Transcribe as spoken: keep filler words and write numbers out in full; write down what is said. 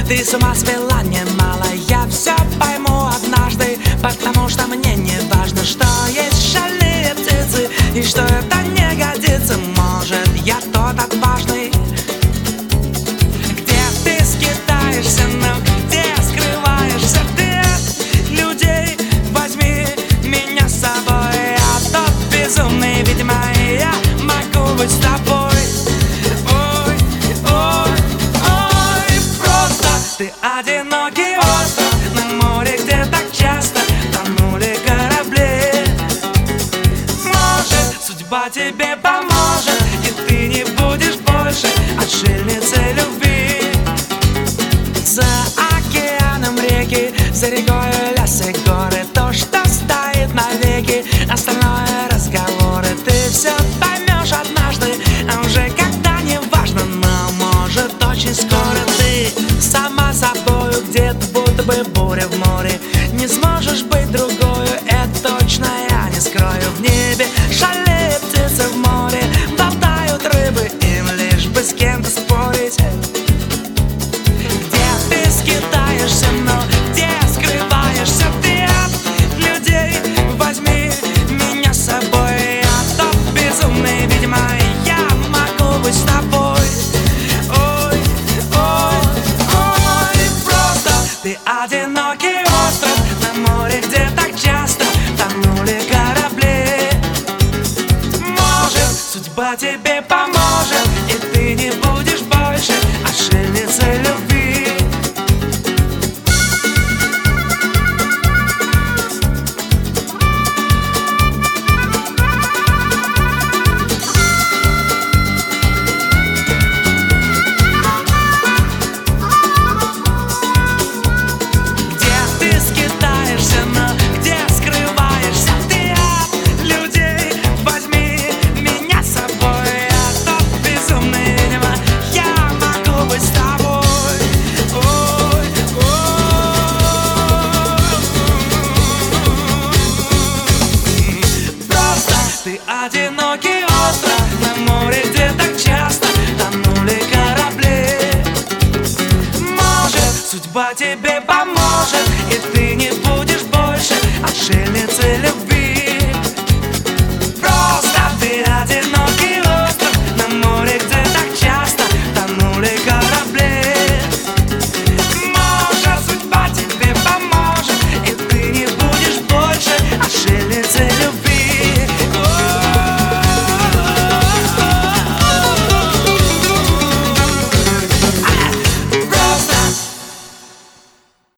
Ты с ума свела немало, я все пойму однажды, потому что мне не важно, что есть шальные птицы и что это не годится. Может, я тот отважный. Где ты скитаешься, но где скрываешься ты от людей? Возьми меня с собой, я тот безумный, видимо, я могу быть с тобой. Ты одинокий остров на море, где так часто тонули корабли. Может, судьба тебе поможет, и ты не будешь больше отшельницей любви. За океаном реки, за рекой леса и горы, то, что стоит навеки, остальное разговоры. Ты все поймешь однажды, а уже когда не важно, но может очень скоро ты сама собою где-то, будто бы буря в море. Не сможешь быть другою, это точно я не скрою. В небе шалеют птицы, в море болтают рыбы, им лишь бы с кем-то спорить. Где ты скитаешься, но где скрываешься ты от людей? Возьми меня с собой, я тот безумный, видимо, я могу быть с тобой. Ты одинокий остров на море, где так часто тонули корабли. Может, судьба тебе поможет, и ты не будешь больше отшельницей любви. Ты одинокий остров на море, где так часто тонули корабли. Может, судьба тебе поможет, и ты не будешь больше отшельницей любви.